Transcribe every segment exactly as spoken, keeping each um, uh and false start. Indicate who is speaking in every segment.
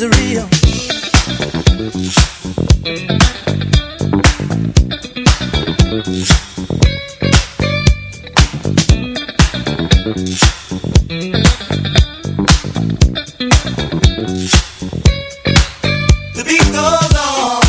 Speaker 1: is real. The beat goes on.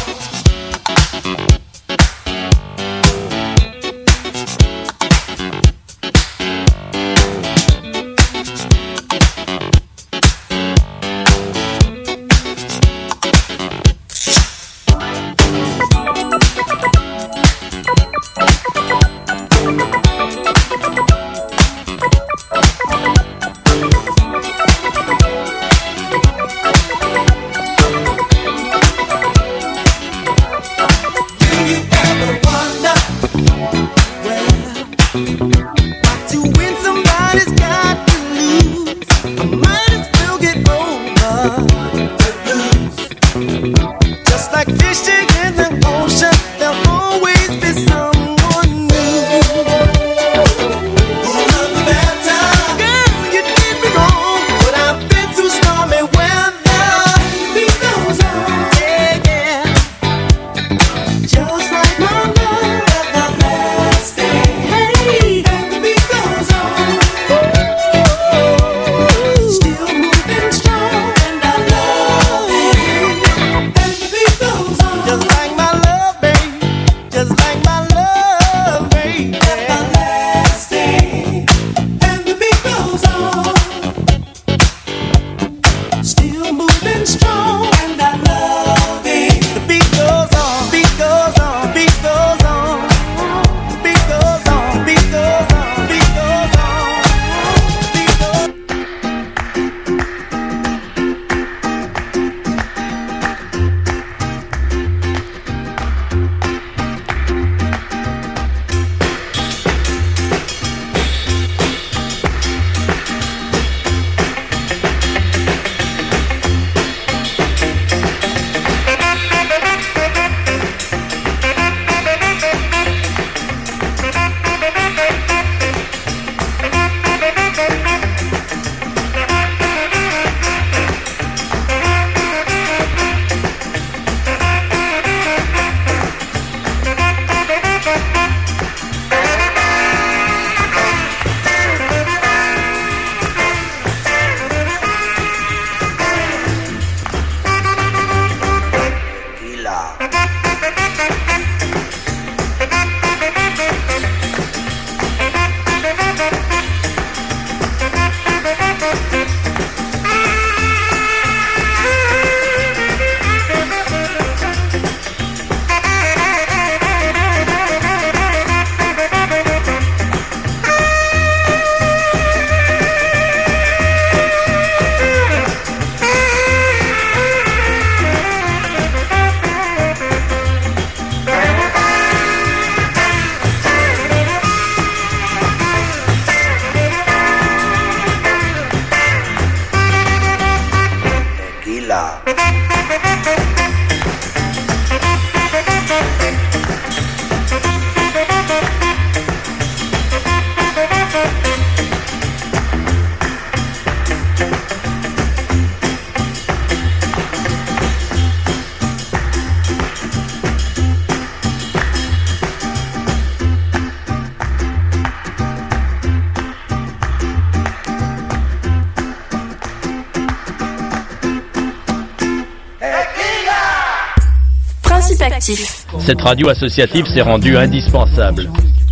Speaker 2: Cette radio associative s'est rendue indispensable.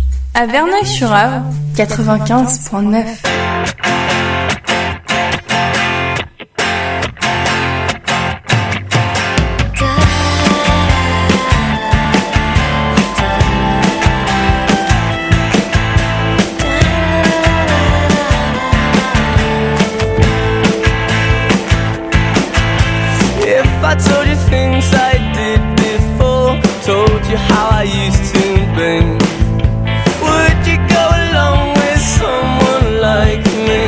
Speaker 3: À Verneuil-sur-Avre, quatre-vingt-quinze point neuf.
Speaker 4: How I used to be. Would you go along with someone like me?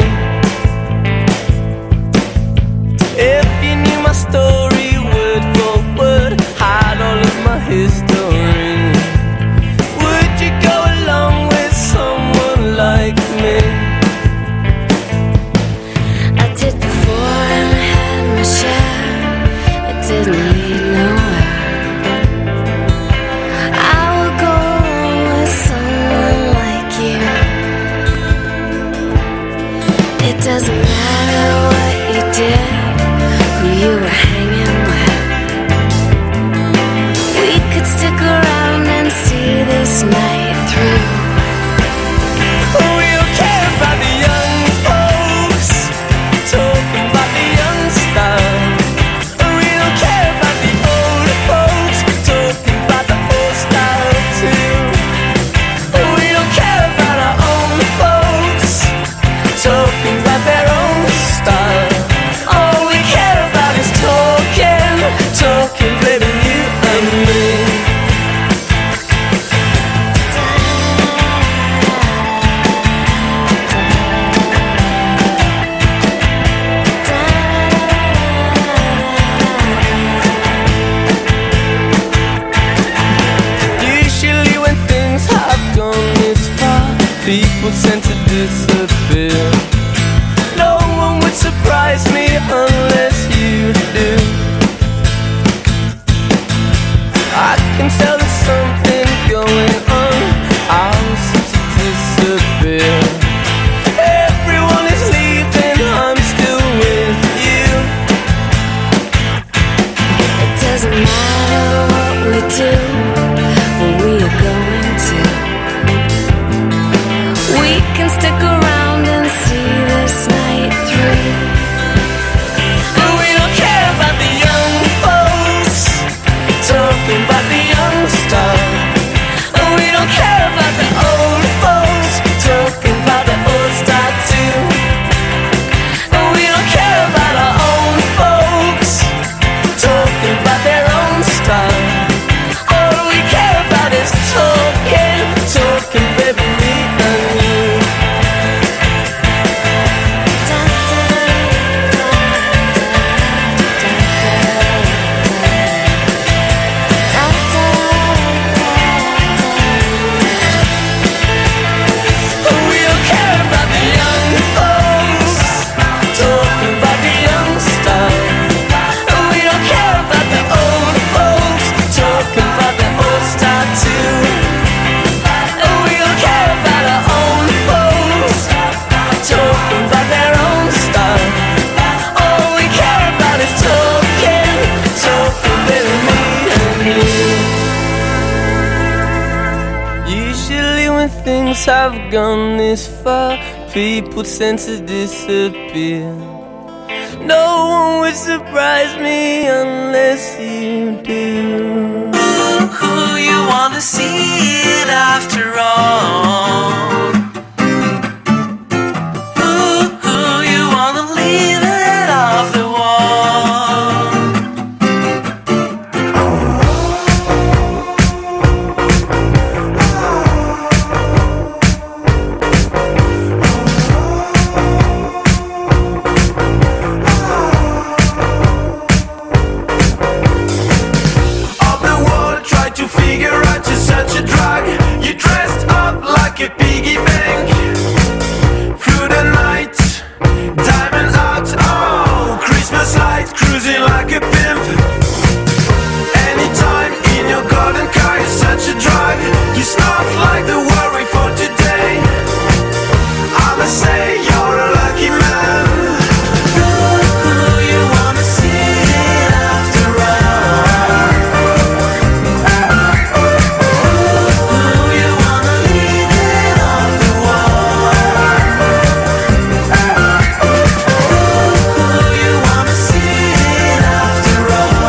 Speaker 4: If you knew my story word for word, had all of my history, would you go along with someone like me?
Speaker 5: I did before and I had my share. didn't lead nowhere. I will go with someone like you. It doesn't matter what you did, who you were hanging with. We could stick around and see this night through.
Speaker 4: We don't care about the young folks talking about the young style. We don't care about the old folks talking about the old style too. We don't care about our own folks talking about their own style. All we care about is talking, talking, baby, you and me. Usually when things have gone this far, people tend to disappear. No one would surprise me unless you do. I can tell there's something going on. I'll seem to disappear. Everyone is leaving, I'm still with you.
Speaker 5: It doesn't matter what we do, where we are going to. We can stick around and see this night through.
Speaker 4: We don't care about the young folks talking about the young style. We don't care about the old folks talking about the old style too. We don't care about our own folks talking about their own style. All we care about is talking, talking, baby, me and you. We don't care about the young folks talking about the young style. We don't care about the old folks talking about the old style too. We don't care about our own folks talking about their own style. All we care about is talking, talking, baby, me and you. Usually when things have gone this far, people tend to disappear. No one would surprise me unless you do.
Speaker 1: Who you wanna see it after all? Who, who you wanna leave it off the wall? Of the world, try to figure out you're such a drug. You dressed up like a piggy bank. Through the night, diamond out, oh, Christmas light, cruising like a pimp. Anytime in your golden car, you're such a drug. You snort like the worry for today. I'ma say you're a lucky man. Who you wanna see it after all? Who you wanna leave it off the wall? Who you wanna see it after all?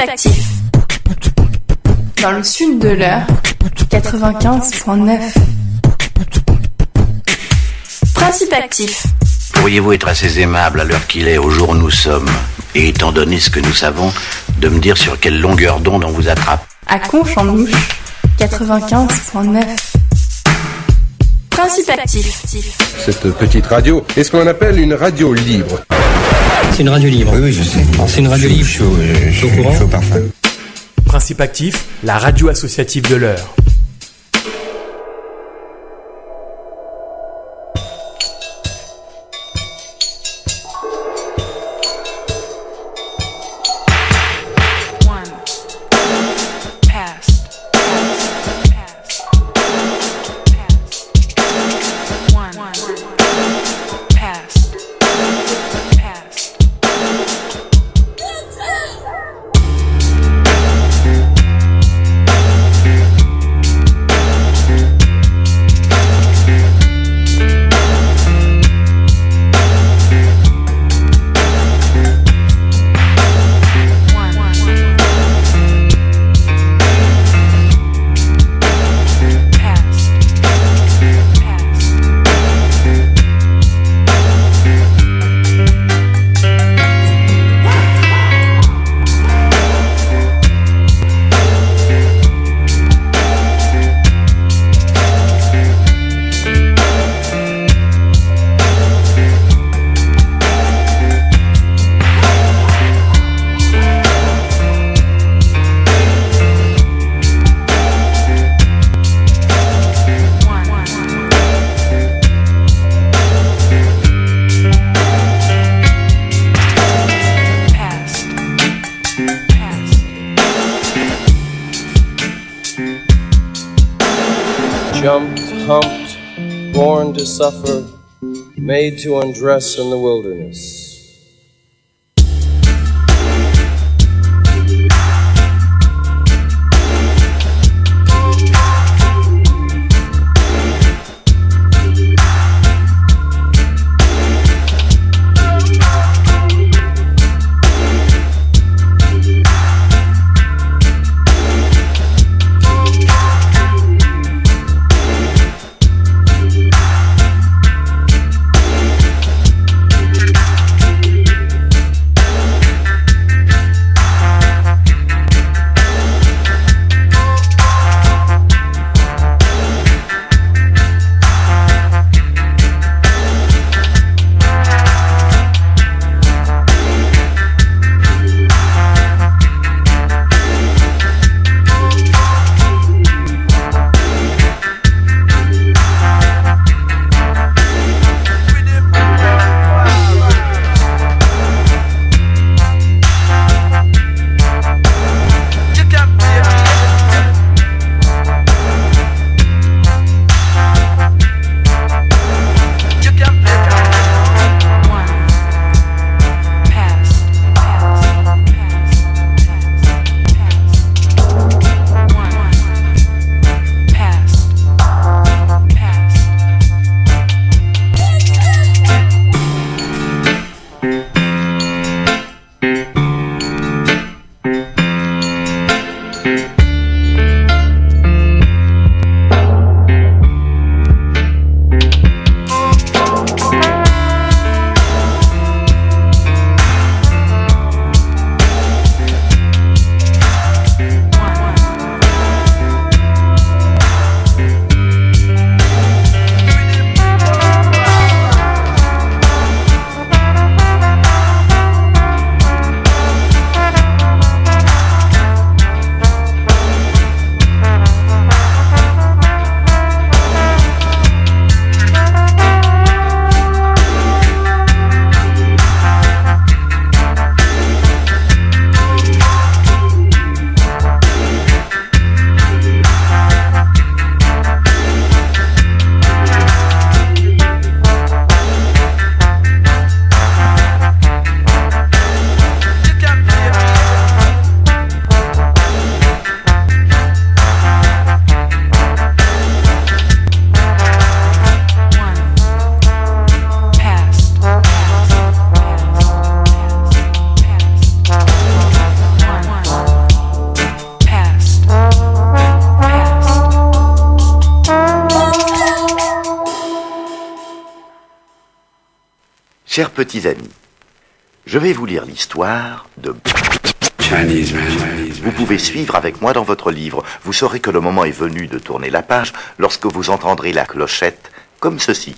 Speaker 3: actif. Dans le sud de l'Eure, quatre-vingt-quinze virgule neuf. Principe actif.
Speaker 6: Pourriez-vous être assez aimable à l'heure qu'il est, au jour où nous sommes, et étant donné ce que nous savons, de me dire sur quelle longueur d'onde on vous attrape?
Speaker 3: À Conche-en-Ouche, quatre-vingt-quinze virgule neuf. Principe actif.
Speaker 7: Cette petite radio est ce qu'on appelle une radio libre.
Speaker 8: C'est une radio libre.
Speaker 9: Oui, oui, je sais.
Speaker 8: C'est une radio libre.
Speaker 9: Chaud, chaud, chaud, chaud, chaud parfum.
Speaker 10: Principe actif, la radio associative de l'Eure.
Speaker 11: Jumped, humped, born to suffer, made to undress in the wilderness.
Speaker 6: Chers petits amis, je vais vous lire l'histoire de...
Speaker 9: Chinese man.
Speaker 6: Vous pouvez suivre avec moi dans votre livre. Vous saurez que le moment est venu de tourner la page lorsque vous entendrez la clochette comme ceci.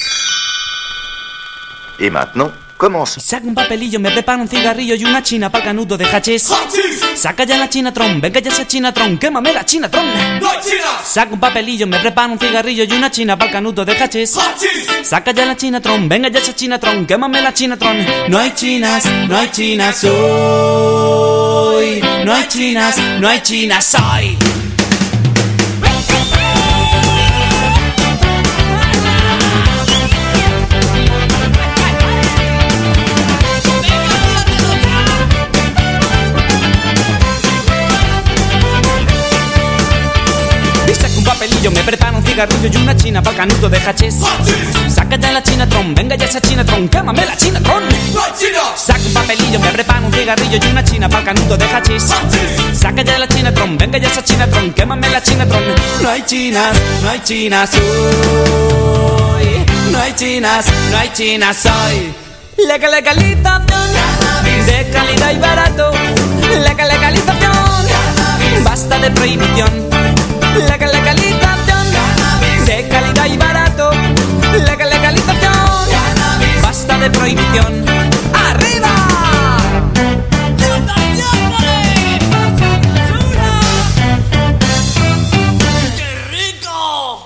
Speaker 6: Et maintenant, commence.
Speaker 12: Saca un papelillo, me prepara un cigarrillo y una china pa'l canuto de hachís. Saca ya la Chinatron, venga ya esa Chinatron, quémame la Chinatron.
Speaker 1: ¡No hay chinas!
Speaker 12: Saca un papelillo, me prepara un cigarrillo y una china pa'l canuto de hachís. Saca ya la Chinatron, venga ya esa Chinatron, quémame la Chinatron. No hay chinas, no hay chinas hoy. No hay chinas, no hay chinas hoy. Papelillo, me preparo un cigarrillo y una china pa'l canuto de hachís. Saca ya la Chinatron, venga ya esa Chinatron, quémame la Chinatron. Saca un papelillo, me preparo un cigarrillo y una china pa'l canuto de hachís. Saca ya la Chinatron, venga ya esa Chinatron, quémame la Chinatron. No hay chinas, no hay chinas hoy. No hay chinas, no hay chinas hoy. Legal, legalización de calidad y barato. Legal, legalización, basta de prohibición. Legal, legalización de calidad y barato. Legal, legalización, basta de prohibición. ¡Arriba! ¡Qué rico!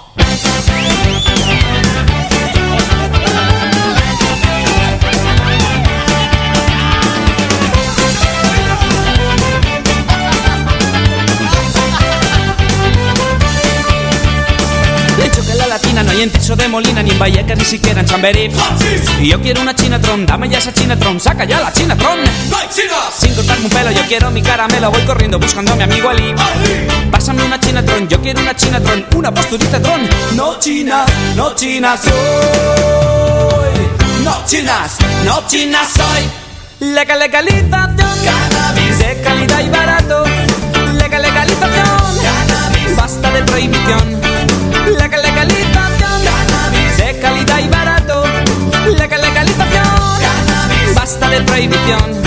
Speaker 12: No hay en Tirso de Molina, ni en Vallecas, ni siquiera en Chamberí. Y yo quiero una Chinatron, dame ya esa Chinatron, saca ya la Chinatron.
Speaker 1: ¡No hay chinas!
Speaker 12: Sin cortarme un pelo, yo quiero mi caramelo, voy corriendo buscando a mi amigo Ali. Pásame una Chinatron, yo quiero una Chinatron, una posturita tron. No chinas, no chinas hoy. No chinas, no chinas hoy. Legal, legalización, cannabis de calidad y barato. Legal, legalización, cannabis, basta de prohibición. Legal, legalización, cannabis de calidad y barato. Legal, legalización, cannabis, basta de prohibición.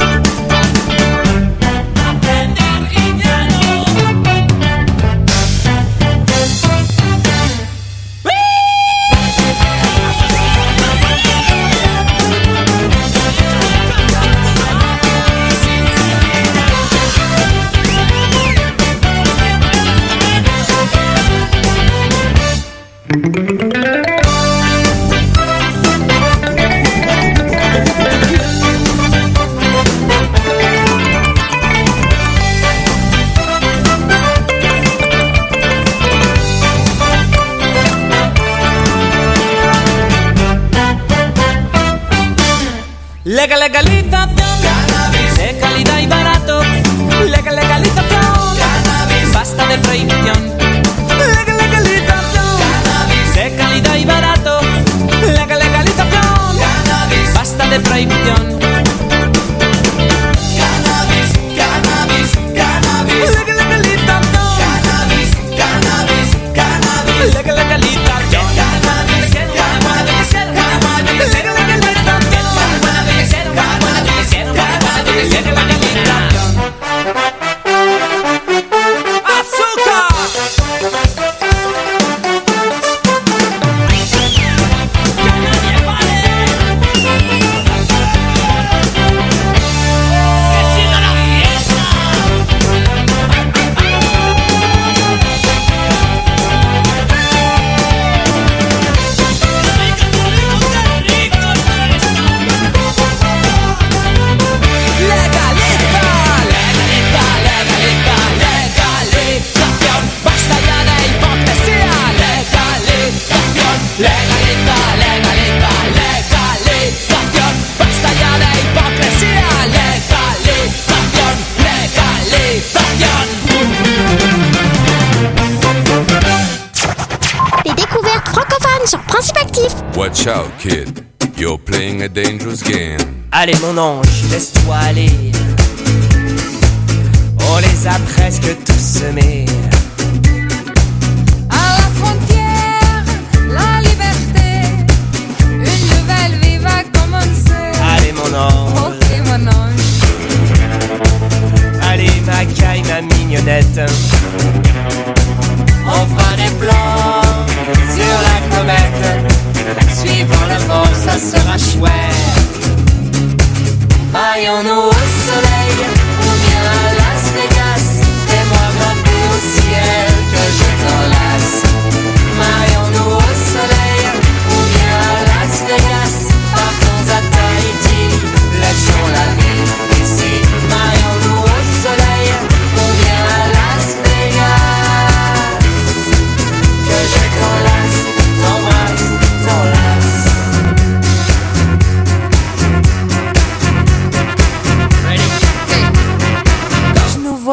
Speaker 12: Legal, legalización, cannabis de calidad y barato. Legal, legalización, cannabis, basta de prohibición. Legal, legalización, cannabis de calidad y barato. Legal, legalización, cannabis, basta de prohibición. Cannabis, cannabis, cannabis. Legal, legalización, cannabis, cannabis, cannabis. Legal, legalización, cannabis, cannabis, cannabis. Legal,
Speaker 13: Watch out, kid. You're playing a dangerous game.
Speaker 4: Allez, mon ange, laisse-toi aller. On les a presque tous semés.
Speaker 14: À la frontière, la liberté. Une nouvelle vie va commencer.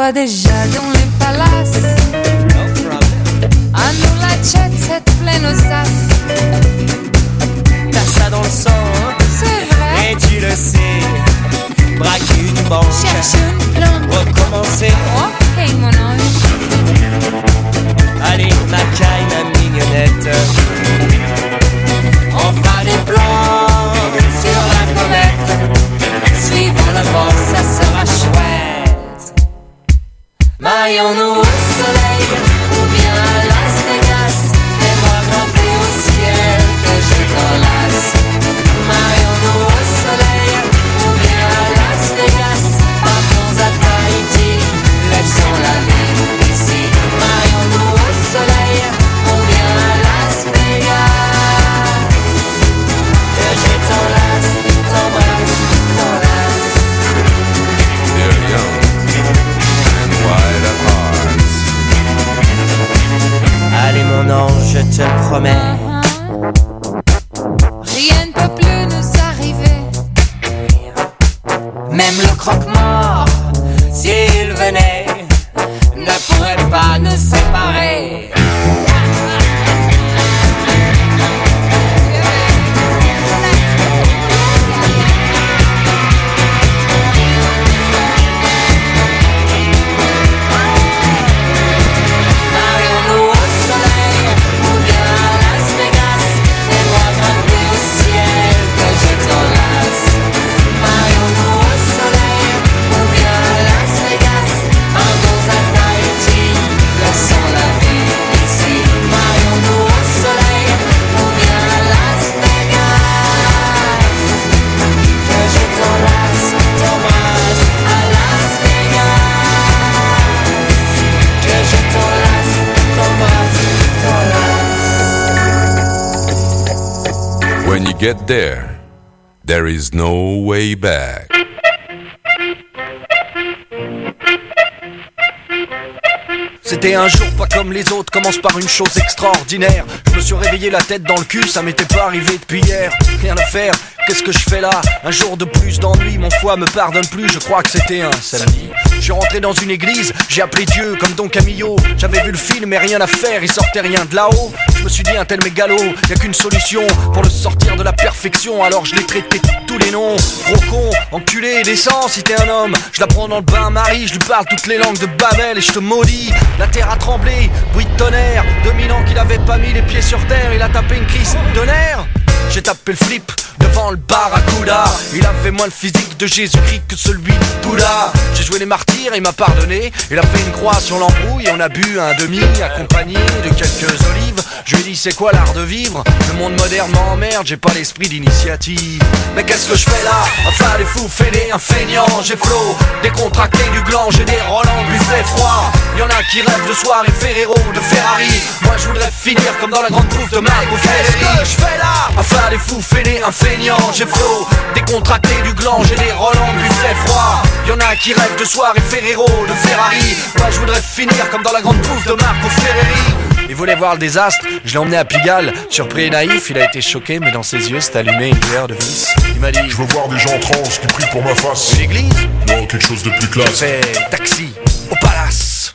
Speaker 14: voit déjà dans les palaces. À nous la jet set pleine aux as.
Speaker 4: T'as ça dans le sang, hein?
Speaker 14: C'est vrai.
Speaker 4: Et tu le sais. Braquer une banque,
Speaker 14: chercher une planque,
Speaker 4: recommencer.
Speaker 14: Ok mon ange.
Speaker 4: Allez ma caille, ma mignonnette. On fera des plans sur la comète. Suivant la bande, ça sera chouette. Marions-nous au soleil ou bien à Las Vegas. Fais-moi grimper au ciel que je t'enlace. Marions-nous au soleil ou bien à Las Vegas. Partons à Tahiti, laissons la vie ici. Marions-nous au soleil ou bien à Las Vegas. Que je t'enlace, t'embrasse, t'enlace.
Speaker 13: They're young and wide at heart.
Speaker 4: Allez mon ange, je te le promets.
Speaker 14: Rien ne peut plus nous arriver.
Speaker 4: Même le croque-mort, s'il venait, ne pourrait pas nous séparer. Marions-nous au soleil ou bien à Las Vegas. Fais-moi grimper au ciel que je t'enlace. Marions-nous au soleil ou bien à Las Vegas. Partons à Tahiti, laissons la vie ici. Marions-nous au soleil ou bien à Las Vegas. Que je t'enlace, t'embrasse à Las Vegas. Que je t'enlace, t'embrasse, t'enlace.
Speaker 13: When you get there, there is no way back.
Speaker 15: C'était un jour pas comme les autres, commence par une chose extraordinaire. Je me suis réveillé la tête dans le cul, ça m'était pas arrivé depuis hier. Rien à faire, qu'est-ce que je fais là? Un jour de plus d'ennui, mon foie me pardonne plus, je crois que c'était un samedi. Je suis rentré dans une église, j'ai appelé Dieu comme Don Camillo. J'avais vu le film mais rien à faire, il sortait rien de là-haut. Je me suis dit un tel mégalo, y'a qu'une solution pour le sortir de la perfection. Alors je l'ai traité de tous les noms, gros con, enculé, décent si t'es un homme. Je la prends dans le bain-marie, je lui parle toutes les langues de Babel et je te maudis. La terre a tremblé, bruit de tonnerre. deux mille ans qu'il avait pas mis les pieds sur terre, il a tapé une crise de nerfs. J'ai tapé le flip devant le barracuda. Il avait moins le physique de Jésus-Christ que celui de Bouddha. J'ai joué les martyrs, il m'a pardonné. Il a fait une croix sur l'embrouille et on a bu un demi accompagné de quelques olives. Je lui ai dit c'est quoi l'art de vivre? Le monde moderne m'emmerde, j'ai pas l'esprit d'initiative. Mais qu'est-ce que je fais là? Enfin des fous fêlés, un feignant. J'ai flot, décontracté du gland. J'ai des Roland buffet froid. Y'en a qui rêvent de soirée Ferrero, de Ferrari. Moi je voudrais finir comme dans la grande bouffe de Marco Ferreri. Qu'est-ce que je fais là? Enfin des fous fêlés, un feignant. J'ai flot, décontracté du gland. J'ai des Roland buffet froid. Y'en a qui rêvent de soirée Ferrero, de Ferrari. Moi je voudrais finir comme dans la grande bouffe de Marco Ferreri. Il voulait voir le désastre, je l'ai emmené à Pigalle. Surpris et naïf, il a été choqué, mais dans ses yeux s'est allumé une lueur de vis. Il m'a dit:
Speaker 16: je veux voir des gens en transe qui prient pour ma face.
Speaker 15: Une église?
Speaker 16: Non, quelque chose de plus classe.
Speaker 15: J'ai fait taxi au palace.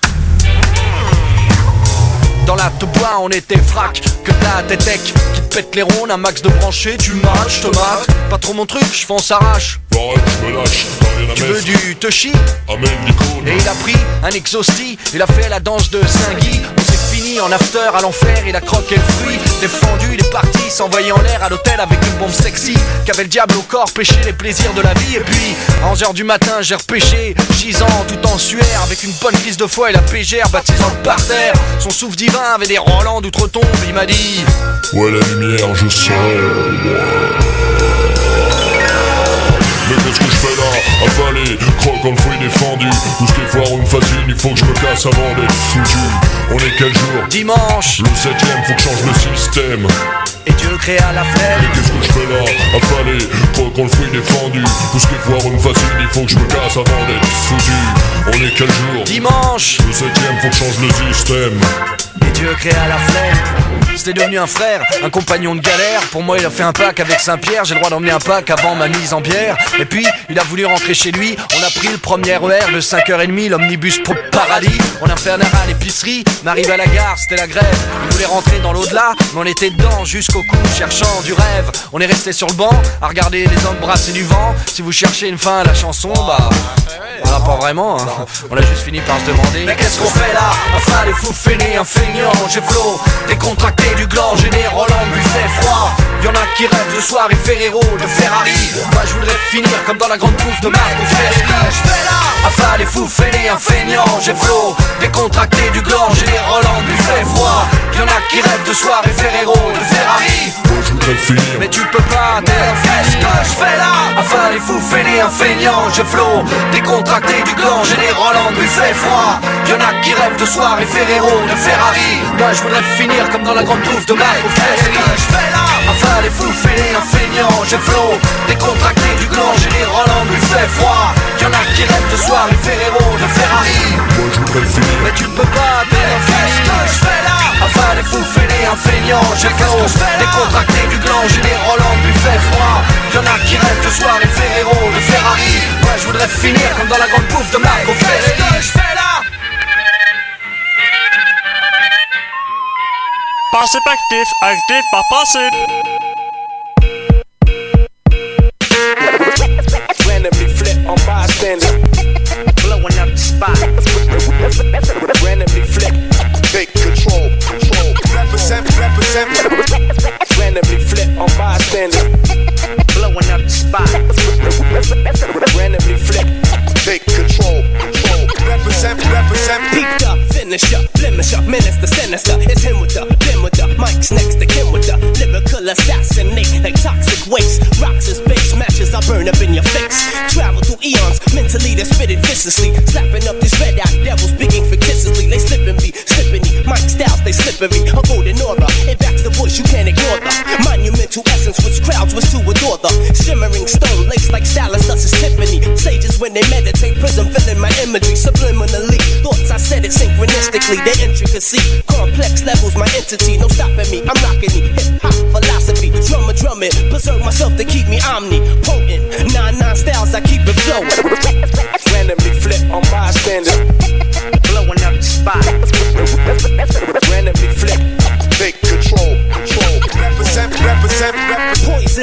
Speaker 15: Dans la te bois on était frac, que de la tétec qui te pète les rondes, un max de branchés, tu matches, te mates. Pas trop mon truc, je fonce arrache.
Speaker 16: Ouais, je me lâche, rien à
Speaker 15: Tu
Speaker 16: mettre.
Speaker 15: veux du touchy?
Speaker 16: Amène l'icône.
Speaker 15: Et il a pris un exhausti, il a fait la danse de Saint-Guy. On s'est fini en after à l'enfer, il a croqué le fruit. Défendu, il est parti, s'envoyer en l'air à l'hôtel avec une bombe sexy. Qu'avait le diable au corps, pêché les plaisirs de la vie. Et puis, à onze heures du matin, j'ai repêché, gisant tout en sueur. Avec une bonne prise de foie et la pégère, baptisant le parterre. Son souffle divin avait des Roland d'outre-tombe, il m'a dit:
Speaker 16: ouais, la lumière, je sens. Mais qu'est-ce que je fais là? Avalé, croquant le fruit défendu. Tout ce qui est foire ou une fascine, il faut que je me casse avant d'être foutu. On est quel jour?
Speaker 15: Dimanche.
Speaker 16: Le septième, faut que je change le système.
Speaker 15: Et Dieu créa la flemme.
Speaker 16: Mais qu'est-ce que je fais là? Avalé, croquant le fruit défendu. Tout ce qui est foire ou une fascine, il faut que je me casse avant d'être foutu. On est quel jour?
Speaker 15: Dimanche.
Speaker 16: Le septième, faut que je change le système.
Speaker 15: Et Dieu Dieu créa la flemme. C'était devenu un frère, un compagnon de galère. Pour moi il a fait un pack avec Saint-Pierre. J'ai le droit d'emmener un pack avant ma mise en bière. Et puis il a voulu rentrer chez lui. On a pris le premier R E R de cinq heures trente, l'omnibus pour paradis. On a fait un arrêt à l'épicerie, on arrive à la gare, c'était la grève. Il voulait rentrer dans l'au-delà, mais on était dedans jusqu'au cou, cherchant du rêve. On est resté sur le banc, à regarder les hommes brasser du vent. Si vous cherchez une fin à la chanson, bah... on l'a pas vraiment, hein. On a juste fini par se demander: mais qu'est-ce qu'on fait là? Enfin les fous feignants, un feignant, j'ai flow décontracté du gland, gêné, Roland, buffet froid. Y'en a qui rêvent de soirée Ferrero, de Ferrari. Moi je voudrais finir comme dans la grande bouffe de Marco Ferreri. Je fais là, enfin les fous feignants, un feignant, j'ai flow décontracté du gland, gêné, Roland, buffet froid. Y'en a qui rêvent de soirée Ferrero, de Ferrari.
Speaker 16: Moi je voudrais finir,
Speaker 15: mais tu peux pas, t'es un qu'est-ce que je fais là? Enfin les fous feignants, un feignant, j'ai flow décontracté du gland, gêné, Roland, buffet froid. Y'en a qui rêvent de soirée Ferrero, de Ferrari. Moi je voudrais finir comme dans la grande bouffe de Marco Ferreri. Je fais là, enfin les fous feignants, un feignant, j'ai flow décontracté du gland, gêné, Roland, buffet froid. Y'en a qui rêvent de soirée Ferrero, de Ferrari.
Speaker 16: Moi je voudrais finir,
Speaker 15: mais tu peux pas, t'es un qu'est-ce que je fais là? Enfin les fous feignants, un feignant, j'ai flow décontracté du gland, gêné, Roland, buffet froid. Y'en a qui rêvent de soirée Ferrero, de Ferrari. Moi je voudrais finir comme dans la grande bouffe de Marco Ferreri. Qu'est-ce que je fais là?
Speaker 17: Passif actif, actif par passif.
Speaker 18: Randomly flip on bystander, blowing up the spot. Randomly flip, take control, control. Represent, represent. Randomly flip on bystander, blowing up the spot. Randomly flip, take control, control. Represent, represent. Peaked up, finish up, blemish up, menace the sinister. It's him with the, him with the, Mike's next to Kim with the lyrical assassinate like toxic waste. Rocks is base matches, I burn up in your face. Travel through eons, mentally they spit it viciously. Slapping up these red eyed devils, speaking fictitiously. They slipping me, slipping me. Mike styles, they slippery. A golden aura, it backs the voice, you can't ignore the monumental essence which crowds was to adore the shimmering stone, laced like stylus, thus is Tiffany. Sages when they meditate, prism filling my imagery subliminally. Thoughts I said it synchronistically, the intricacy, complex levels, my entity, no stopping me. I'm rocking the hip hop philosophy, drummer drumming, preserve myself to keep me omnipotent. Nine nine styles, I keep it flowing. Randomly flip on bystander, blowing up the spot.